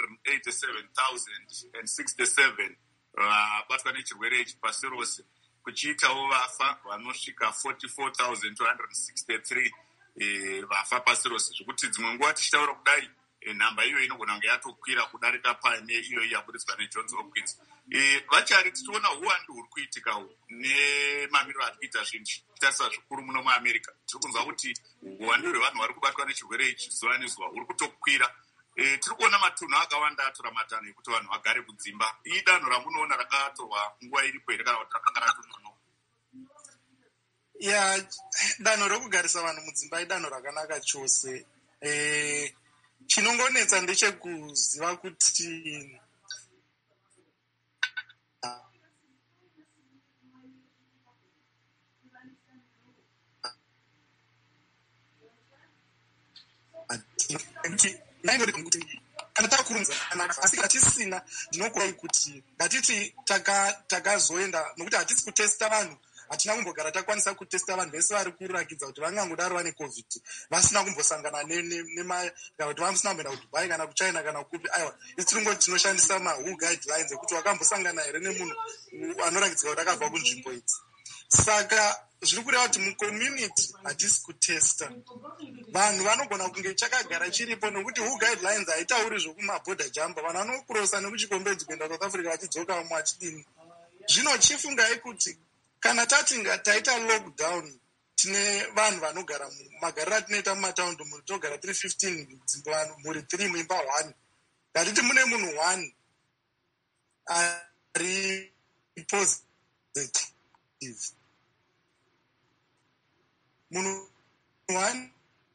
887,067 vabatwa nechirwere ichi pasi rose, kuchiitawo vafa vanosvika 44,263 vafa pasi rose, zvekuti dzimwe nguva tichitaura kudai nhamba iyo inogona kunge yatokwira kudarika pane iyo yaburiswa neJohns Hopkins. Vachari tichiona uwandu huri kuitika nemamiriro ari kuita zvinhu tichitarisa zvikuru muno muAmerica. Tiri kunzwa kuti uwandu hwevanhu vari kubatwa nechirwere ichi zuva nezuva huri kutokwira. Tiri kuona matunhu akawanda atora matanho ekuti vanhu vagare kudzimba. Idanho ramunoona rakatorwa nguva iripo here kana kuti rakanga ratononoka? Danho rokugarisa vanhu mudzimba idanho rakanaka chose. Chinongonetsa ndechekuziva kuti kana takurunza asi hatisina ndinokurai kuti ngatiti takazoenda nokuti hatisi kutesta vanhu, hatina kumbogara takwanisa kutesta vanhu vese vari kurakidza kuti vangangodaro vane covid vasina kumbosangana kuti vasina kumboenda kuDubai kana kuChina kana kupi. Aiwa, isi tiringoti tinoshandisa WHO guidelines ekuti wakambosangana here nemunhu anorakidza kuti akabva kunzvimbo idzi. Saka zviri kureva kuti mucommunity hatisi kutesta vanhu, vanogona kunge chakagara chiripo nokuti WHO guidelines haitauri zvokumabhodha jamba, vanhu vanokurosa nekuchikombedzi kuenda South Africa vachidzoka vamwe vachidini. Zvino chifungai kuti kana taita lockdown tine vanhu vanogara magariro atinoita mumataundi muri tinogara 315 dzimba muri 3 muimba 1, ngatiti mune munhu 1 ari positive, munhu 1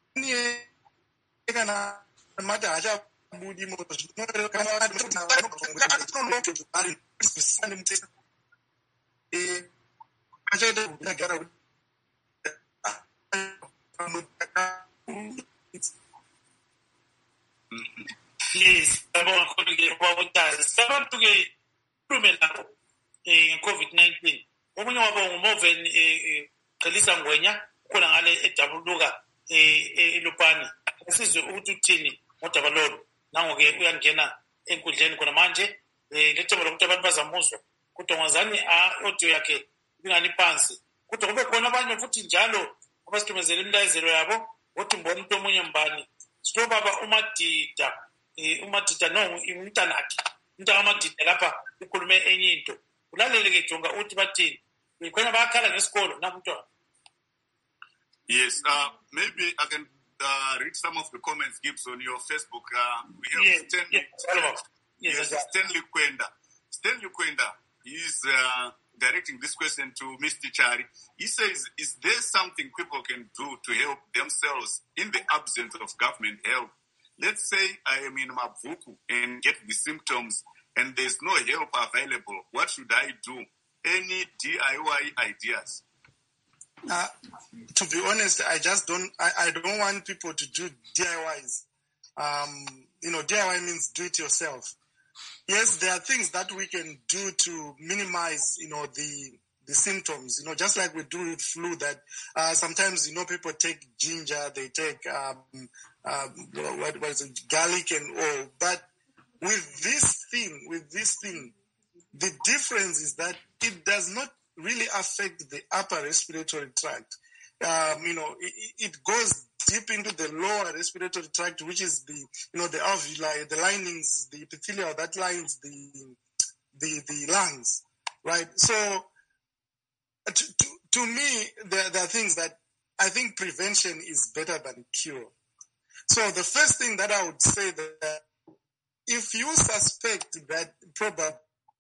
kana mati hachabudi Yes, COVID-19. Omunye wabo nguMoven Qhelisa Ngwenya khona ngale eDabuluka eLupane. Asizwe ukuthi uthini ngodaba lolu. Nangoke uyangena enkundleni khona manje lethemba lokuthi abantu bazamuzwa. Kodwa ngazani audio yakhe ingani phansi. Kodwa kube khona abanye futhi njalo abasikhemezela imlayezelo yabo ukuthi mbona umuntu omunye mbani. Sito baba uMadida no umntanakhe. Umuntu amadida lapha ukhulume enye into. Ulaleleke jonga uthi bathini. Khona bayakhala ngesikolo namntwana. Yes, maybe I can read some of the comments, Gibbs, on your Facebook. We have Stanley Kwenda. Stanley Kwenda is directing this question to Mr. Chari. He says, is there something people can do to help themselves in the absence of government help? Let's say I am in Mavuku and get the symptoms and there's no help available. What should I do? Any DIY ideas? To be honest, I don't want people to do DIYs. DIY means do it yourself. Yes, there are things that we can do to minimize, the symptoms, just like we do with flu that sometimes, people take ginger, they take, garlic and all. But with this thing, the difference is that it does not really affect the upper respiratory tract. It goes deep into the lower respiratory tract, which is the alveoli, the linings, the epithelial that lines the lungs, right? So, to me, there are things that I think prevention is better than cure. So the first thing that I would say that if you suspect that probably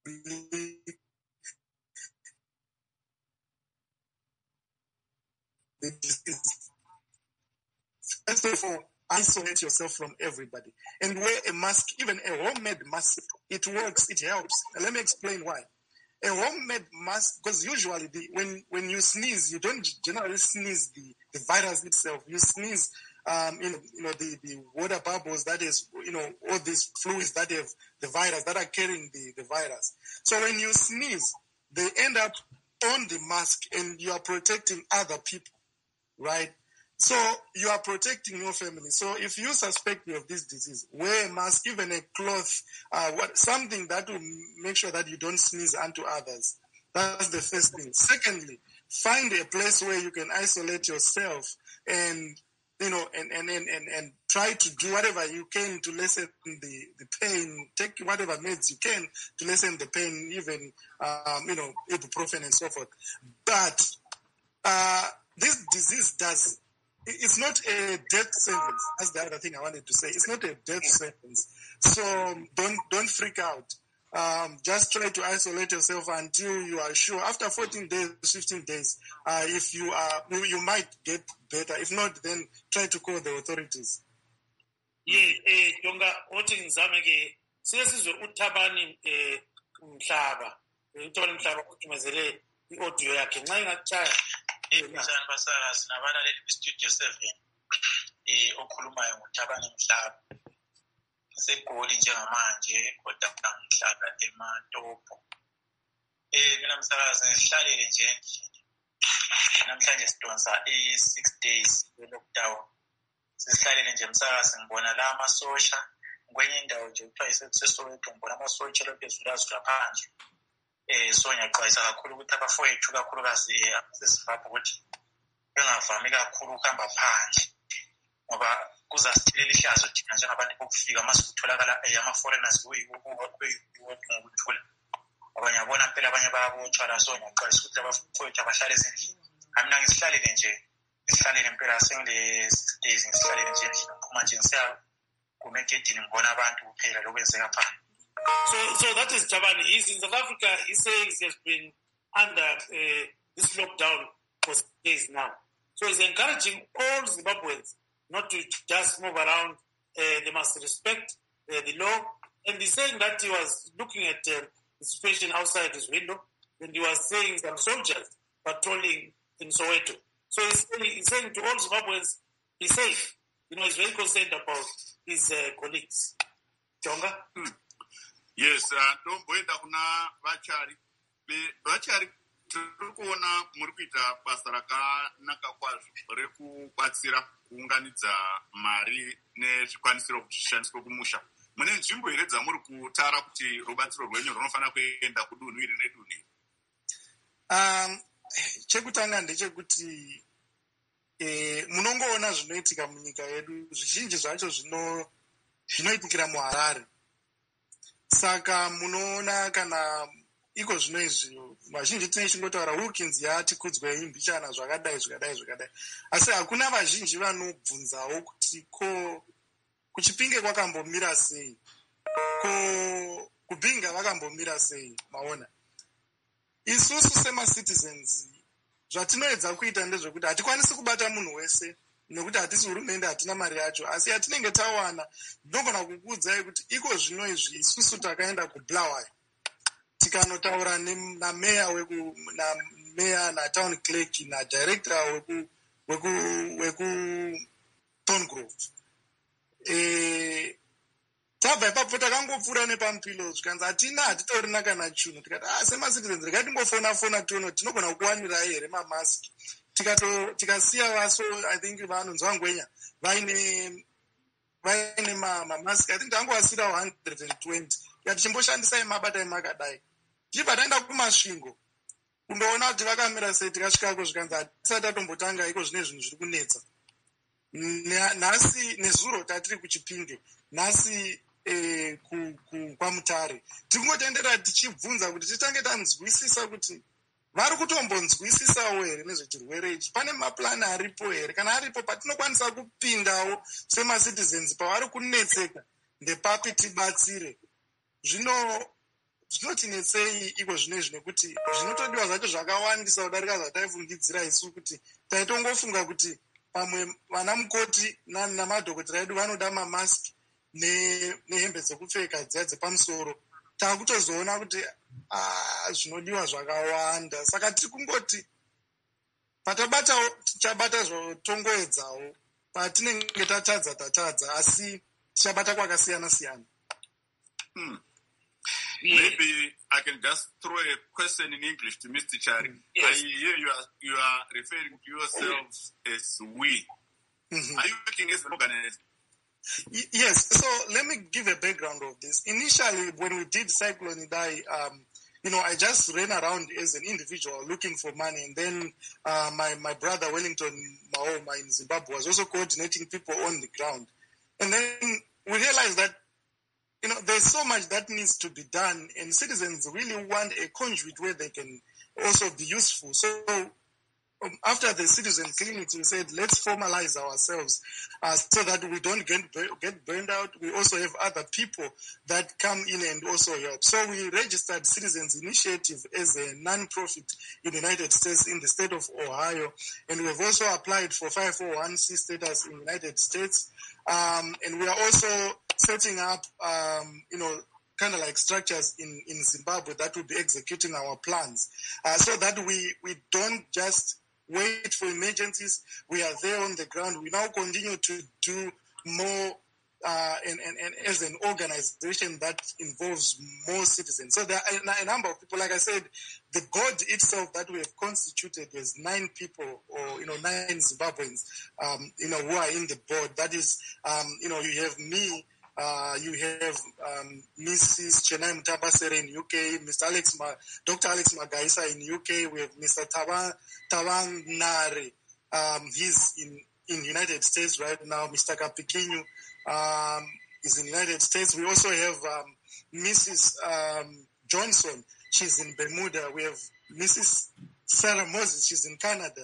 the disease, first of all, isolate yourself from everybody and wear a mask, even a homemade mask. It works, it helps. And let me explain why. A homemade mask, because usually when you sneeze, you don't generally sneeze the virus itself. You sneeze, the water bubbles, that is, all these fluids that have the virus, that are carrying the virus. So when you sneeze, they end up on the mask and you are protecting other people, right? So you are protecting your family. So if you suspect you have this disease, wear a mask, even a cloth, something that will make sure that you don't sneeze onto others. That's the first thing. Secondly, find a place where you can isolate yourself and and try to do whatever you can to lessen the pain. Take whatever meds you can to lessen the pain, even ibuprofen and so forth. But this disease it's not a death sentence. That's the other thing I wanted to say. It's not a death sentence. So don't freak out. Just try to isolate yourself until you are sure. After 14 days, 15 days, if you might get better. If not, then try to call the authorities. Jonga oti ngizame ke sesizwe uThabani Mhlaba uThabani uthumezele iaudio yakhe nxa ingachaya njani basakazi nabalaleli bestudio 7 okhulumayo nguThabani Mhlaba segoli njengamanje kodwa ngihlala eMatopo. Mina msakazi ngihlalele nje endlini. Namhlanje sidonsa 6 days lockdown. Sihlalele nje msakazi ngibona la amasosha kwenye indawo nje kuthiwa iseSoweto ngibona amasosha lophezulu azula phansi. So ngiyaxwayisa kakhulu ukuthi abafowethu kakhulukazi abasesifapha ukuthi bengavami kakhulu ukuhamba phandle ngoba kuzasithilela ihlazo thina njengabantu bokufika masikutholakala ama-foreigners ngokuthula abanye abona phela abanye bayabotshwa la. So ngiyaxwayisa ukuthi abafowethu abahlale ezindlini. Mina ngisihlalele nje ngihlalele impela sengile 6 days ngisihlalele nje endlini ngiphuma nje ngisiya kumegedini ngibona abantu kuphela lokwenzeka phandle. So that is Thabani. He's in South Africa. He says he has been under this lockdown for 6 days now. So he's encouraging all Zimbabweans not to just move around. They must respect the law. And he's saying that he was looking at the situation outside his window, and he was seeing some soldiers patrolling in Soweto. So he's saying to all Zimbabweans, be safe. He's very concerned about his colleagues. Jonga? Yes, tomboenda kuna vachari tiri kuona muri kuita basa rakanaka kwazvo rekubatsira kuunganidza mari nezvikwanisiro kuti zvishandiswe kumusha. Mune nzvimbo here dzamuri kutara kuti rubatsiro rwenyu runofanira kuenda kudunhu iri nedunhu iri? Chekutanga ndechekuti munongoona zvinoitika munyika yedu, zvizhinji zvacho zvinoitikira muHarare. Saka munoona kana iko zvino izvi vazhinji tinechingotaura Wilkins yatikudzwei mbichana zvakadai. Asi hakuna vazhinji vanobvunzawo kuti ko kuChipinge kwakambomira sei, ko kuBinga vakambomira sei. Maona isusu sema-citizens zvatinoedza kuita ndezvekuti hatikwanisi kubata munhu wese nekuti hatisi hurumende, hatina mari yacho. Asi yatinenge tawana, ndinogona kukuudzai kuti iko zvino izvi isusu takaenda kuBulawayo tikanotaura nameya natown clerk nadirector weku Thorngrove. Tabva ipapo takangopfuura nepamupilo zvikanzi hatitorina kana chinhu. Tikati sema-citizens regai timbofona tione tinogona kuwanirai here mamaski. Tikasiya vaso, I think vanonzwa ngwenya vaine mamaski. I think tangowasira 120 yati chimboshandisai mabatai makadai. Tichibva taenda kumasvingo kundoona kuti vakamira sei. Tikasvikako zvikanzi hatisati tatombotanga iko zvine zvinhu zviri kunetsa. Nhasi nezuro tatiri kuChipinge, nhasi kwaMutare, tikungotenderera tichibvunza kuti titange tanzwisisa kuti vari kutombonzwisisawo here nezvechirwere ichi. Pane maplani aripo here? Kana aripo patinokwanisa kupindawo sema-citizens pavari kunetseka, ndepapi tibatsire. Zvinotinetsei iko zvinezvi nekuti zvinotodiwa zvacho zvakawandisa kudarika zvataifungidzira isu kuti taitongofunga kuti pamwe vana mukoti namadhokotera edu vanoda mamaski nehembe dzekupfeka dziya dzepamusoro. Takutozoona kuti zvinodiwa zvakawanda. Saka tiri kungoti patabatawo tichabata zvotongoedzawo, patinenge tatadza, asi tichabata kwakasiyana-siyana. Maybe I can just throw a question in English to Mr. Chari. Yes. I hear you are referring to yourselves as we. Mm-hmm. Are you working as an organization? Yes. So let me give a background of this. Initially, when we did Cyclone Idai, I just ran around as an individual looking for money. And then my brother, Wellington Maoma in Zimbabwe, was also coordinating people on the ground. And then we realized that, there's so much that needs to be done, and citizens really want a conduit where they can also be useful. So after the citizen clinics, we said, let's formalize ourselves so that we don't get burned out. We also have other people that come in and also help. So we registered Citizens Initiative as a non-profit in the United States, in the state of Ohio. And we've also applied for 501c status in the United States. And we are also setting up, kind of like structures in Zimbabwe that will be executing our plans so that we don't just wait for emergencies. We are there on the ground. We now continue to do more and as an organization that involves more citizens. So there are a number of people. Like I said, the board itself that we have constituted is 9 people, or 9 Zimbabweans, who are in the board. That is, you have me. You have Mrs. Chenai Mutambasere in UK, Dr. Alex Magaisa in UK. We have Mr. Tawang Nare. He's in United States right now. Mr. Kapikinyu is in United States. We also have Mrs. Johnson. She's in Bermuda. We have Mrs. Sarah Moses. She's in Canada.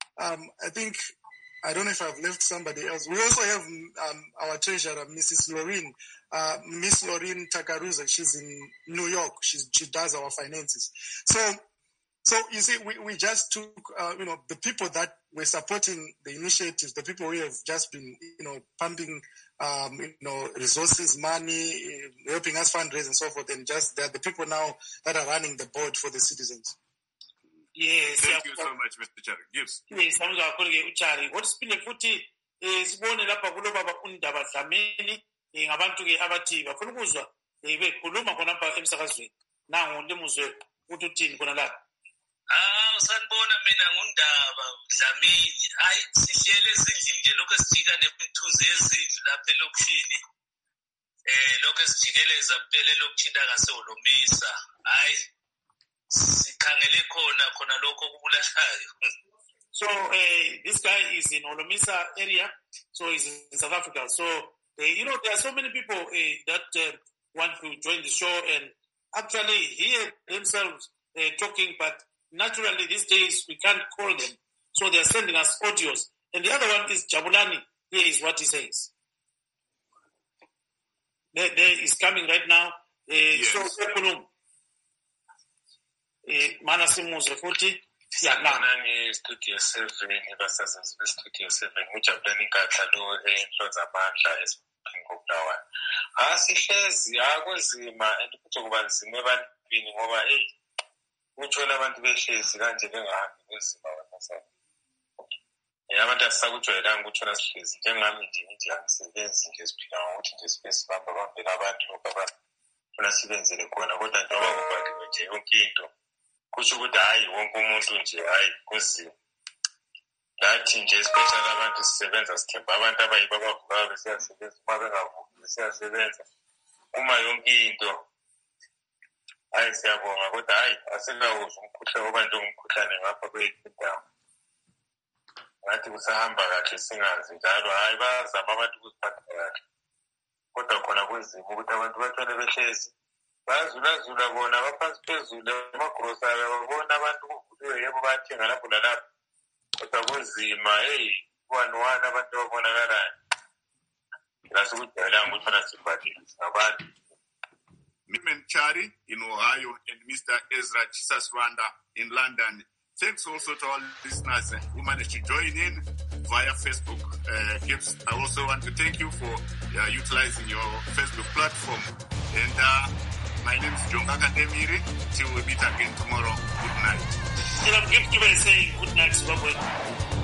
I don't know if I've left somebody else. We also have our treasurer, Mrs. Lorraine, Miss Lorraine Takaruza. She's in New York. She does our finances. So you see, we just took, the people that were supporting the initiatives, the people who have just been, pumping, resources, money, helping us fundraise and so forth, and just they're the people now that are running the board for the citizens. Yes. Thank you so much, Mr. Chari. Gibbs. Yes, Uchari. What spin futhi sibone lapha kulo baba undaba Dlamini ngabantu ke abathi bafuna ukuzwa bekhuluma khona lapha emsakazweni. Nangu limuzwe uthi uthini khona lapha. Sanibona mina ngundaba Dlamini. Hayi sihlele ezindlini nje lokho sijika nemithunzi yezindlu lapha elokushini. Lokho sijikeleza kuphela elokuthina ngaseholomisa. Hayi sikhangele khona lokho kubulahlayo. So this guy is in Holomisa area, so he's in South Africa. So there are so many people that want to join the show, and actually hear themselves talking, but naturally these days we can't call them, so they're sending us audios. And the other one is Jabulani. Here is what he says. There is coming right now. Yes. So mana simuze futhi siyanana Studio 7 basazenza Studio 7 ujabulani inkatha lo enhloza amandla esingobulawayo sihlezi akozima andikuthi kuba nzima ebantwini ngoba uthola abantu behlezi kanje bengahambi kwezima abasana abantu asakujwayelanga ukuthola sihlezi njengami nje ngithi angisebenzi nje siphila ngokuthi nje space bambela abantu lokho sibenzele khona kodwa njengoba kubhaliwe nje yonke into kusho ukuthi hayi wonke umuntu nje hayi kuzima lathi nje especially abantu sisebenza sithemba abantu abayibo abavuka besiyasebenza uma bengavuki besiyasebenza uma yonke into hayi siyabonga kodwa hayi asikawuzwa umkhuhlane ngoba nje umkhuhlane ngapha kweyindawo ngathi kusahamba kahle singazi njalo hayi bazama abantu ukuziphatha kahle kodwa khona kuzima ukuthi abantu bathole behlezi bazula bona baphansi phezulu emagrosari babona abantu kuvuliwe yebo bathenga lapho lalapho kodwa kunzima one abantu babonakalayo ngasukujayelanga ukuthi bona sibhadile ngabantu. Mr. Chari in Ohio and Mr. Ezra Chisaswanda in London. Thanks also to all listeners who managed to join in via Facebook. Gibbs, I also want to thank you for utilizing your Facebook platform. And my name is Jonga Kandemiri. Till we meet again tomorrow. Good night. I'm Gibbs saying good night, Zimbabwe.